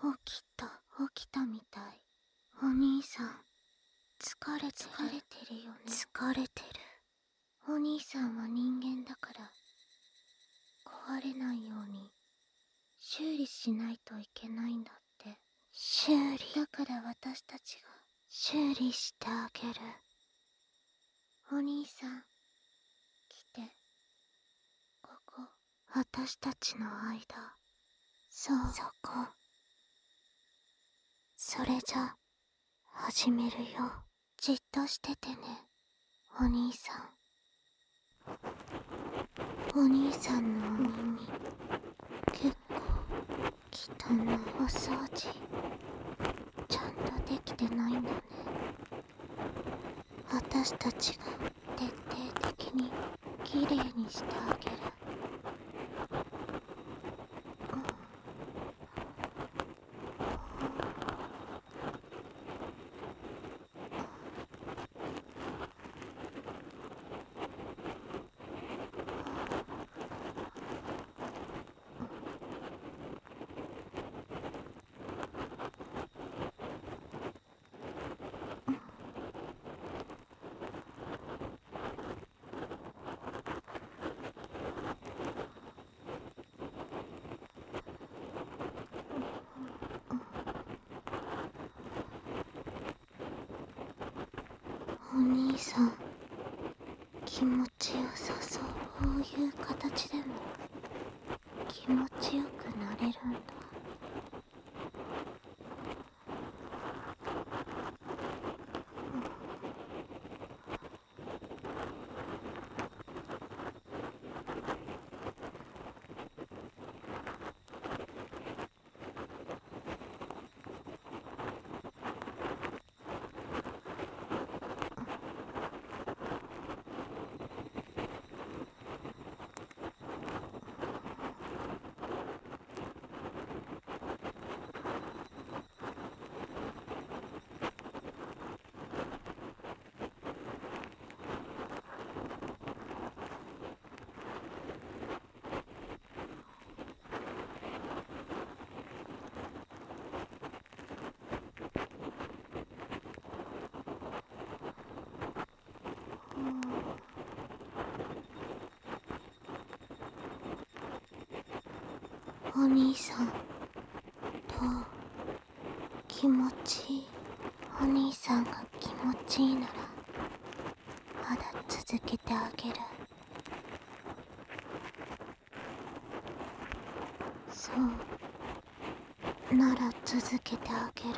起きたみたい。お兄さん、疲れてるよね。疲れてる。お兄さんは人間だから、壊れないように、修理しないといけないんだって。修理だから私たちが、修理してあげる。お兄さん、来て。ここ、私たちの間。そこ。それじゃ、始めるよ。じっとしててね、お兄さん。お兄さんのお耳、結構、汚い。お掃除、ちゃんとできてないんだね。私たちが徹底的にきれいにしてあげる。お兄さん、気持ちよさそう。こういう形でも気持ちよくなれるんだ。お兄さん、どう？気持ちいい？お兄さんが気持ちいいなら、まだ続けてあげる。そうなら続けてあげる。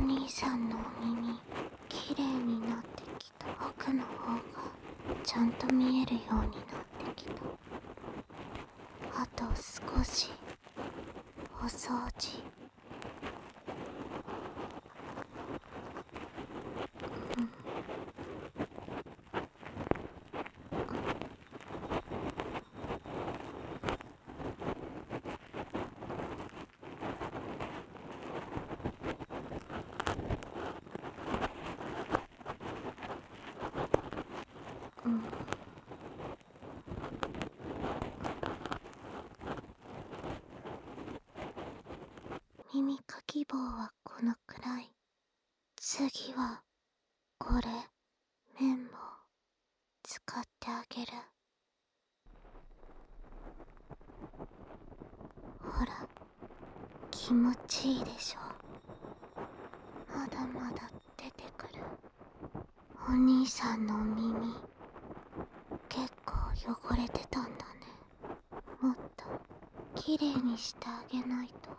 兄さんのお耳きれいになってきた。奥の方がちゃんと見えるようになってきた。あと少しお掃除。耳かき棒はこのくらい。次はこれ、綿棒使ってあげる。ほら、気持ちいいでしょ。まだまだ出てくる。お兄さんのお耳結構汚れてたんだね。もっときれいにしてあげないと。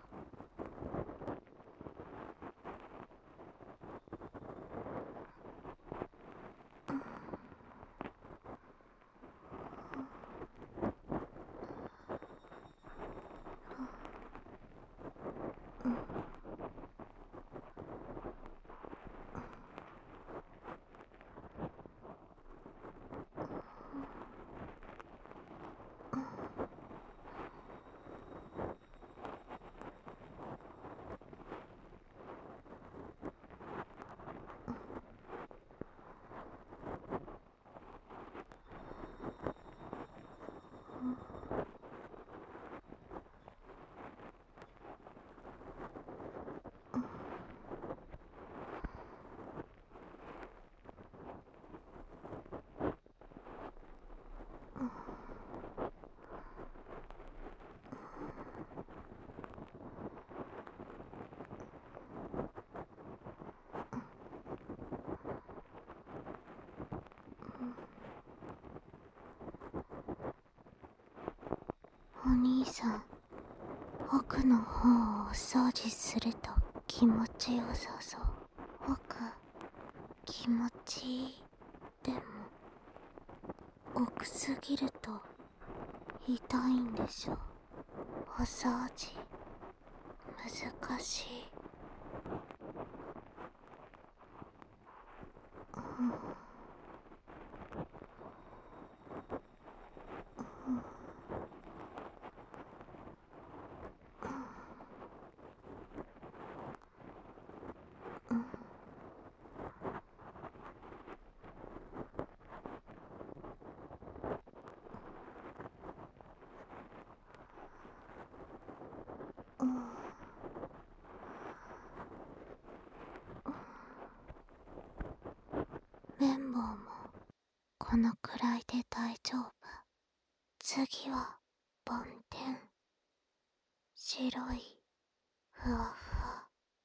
お兄さん、奥の方をお掃除すると気持ちよさそう。奥、気持ちいい。でも、奥すぎると痛いんでしょ。お掃除、難しい。綿棒もこのくらいで大丈夫。次は梵天。白いふわふわ。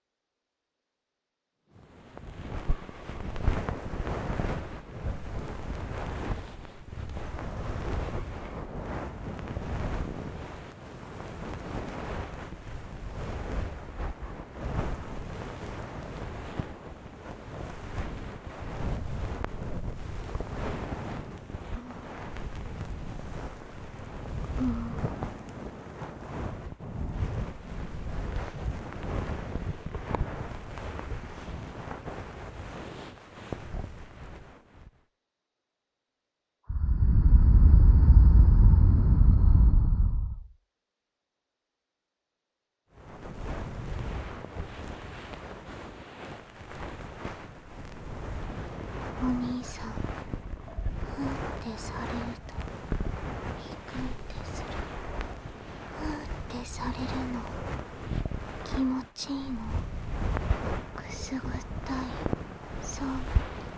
お兄さん、ふーってされるとピクってする。ふーってされるの気持ちいいの。くすぐったい。そうなんだ。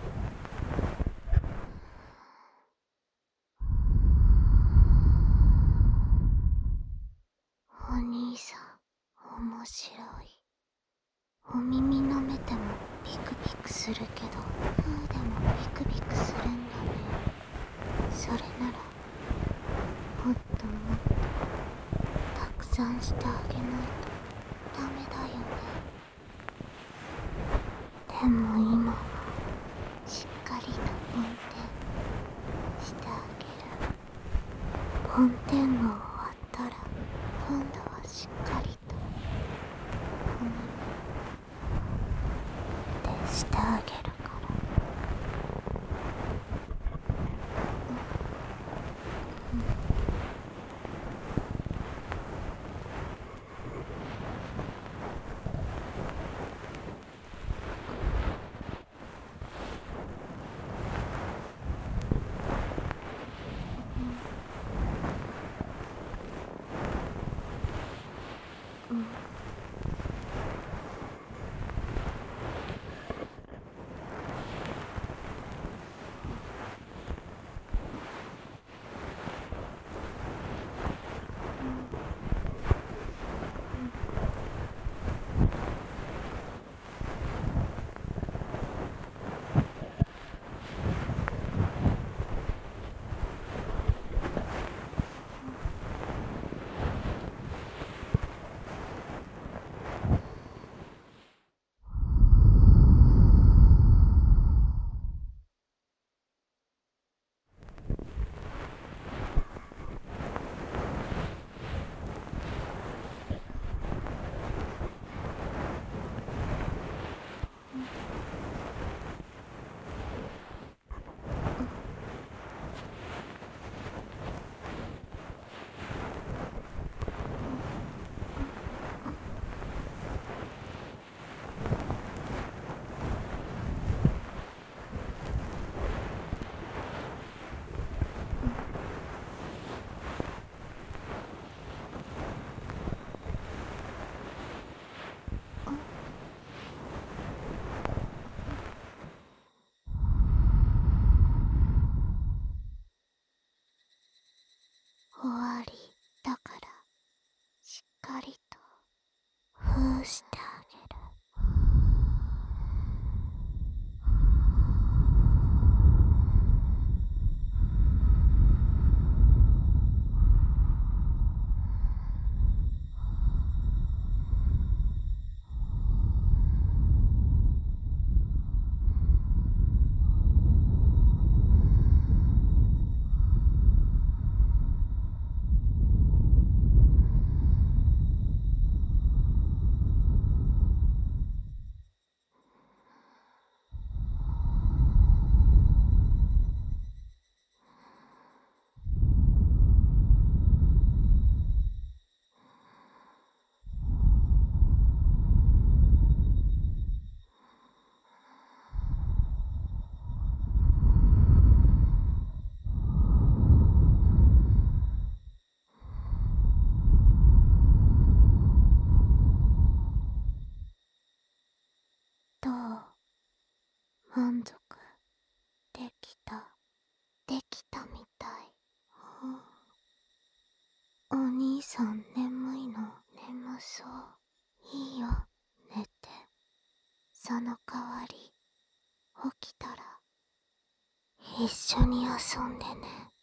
お兄さん、面白い。お耳舐めてもピクピクするけど、ふーでもピクピクするんだね。それならもっともっとたくさんしてあげないとダメだよね。 梵天が終わったら今度はしっかりと鬼でしてあげるから。終わりだからしっかりと封してあげる。どう？満足できた？できたみたい。お兄さん眠いの？眠そう。いいよ、寝て。その代わり起きたら一緒に遊んでね。